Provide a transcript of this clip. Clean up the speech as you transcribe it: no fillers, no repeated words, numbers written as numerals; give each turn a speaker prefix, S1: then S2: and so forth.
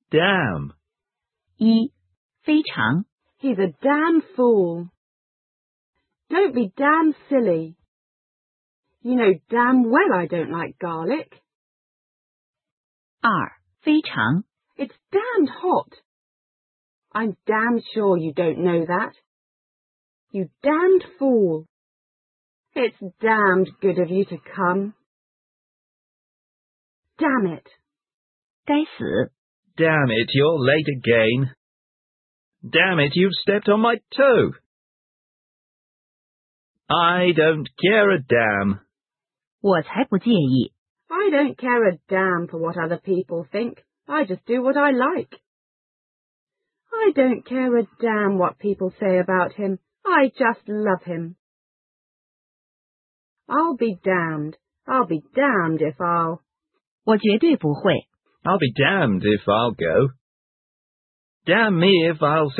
S1: damn.
S2: 一、非常
S3: He's a damn fool. Don't be damn silly. You know damn well I don't like garlic.
S2: 二、非常
S3: It's damned hot. I'm damn sure you don't know that. You damned fool. It's damned good of you to come. Damn it.
S2: 该死
S1: Damn it, you're late again. Damn it, you've stepped on my toe. I don't care a damn.
S2: 我才不介意
S3: I don't care a damn for what other people think. I just do what I like. I don't care a damn what people say about him. I just love him. I'll be damned. I'll be damned if I'll...
S2: 我绝对不会
S1: I'll be damned if I'll go. Damn me if I'll